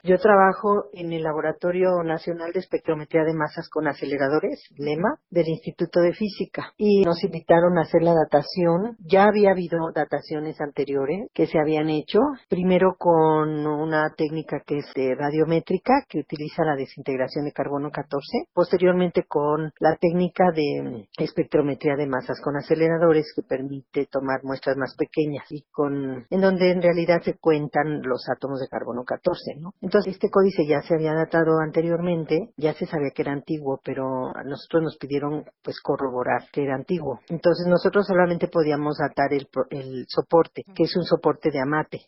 Yo trabajo en el Laboratorio Nacional de Espectrometría de Masas con Aceleradores, LEMA, del Instituto de Física. Y nos invitaron a hacer la datación. Ya había habido dataciones anteriores que se habían hecho, primero con una técnica que es de radiométrica, que utiliza la desintegración de carbono 14, posteriormente con la técnica de espectrometría de masas con aceleradores, que permite tomar muestras más pequeñas y en donde en realidad se cuentan los átomos de carbono 14, ¿no? Entonces, este códice ya se había datado anteriormente, ya se sabía que era antiguo, pero a nosotros nos pidieron pues corroborar que era antiguo. Entonces, nosotros solamente podíamos datar el soporte, que es un soporte de AMATE.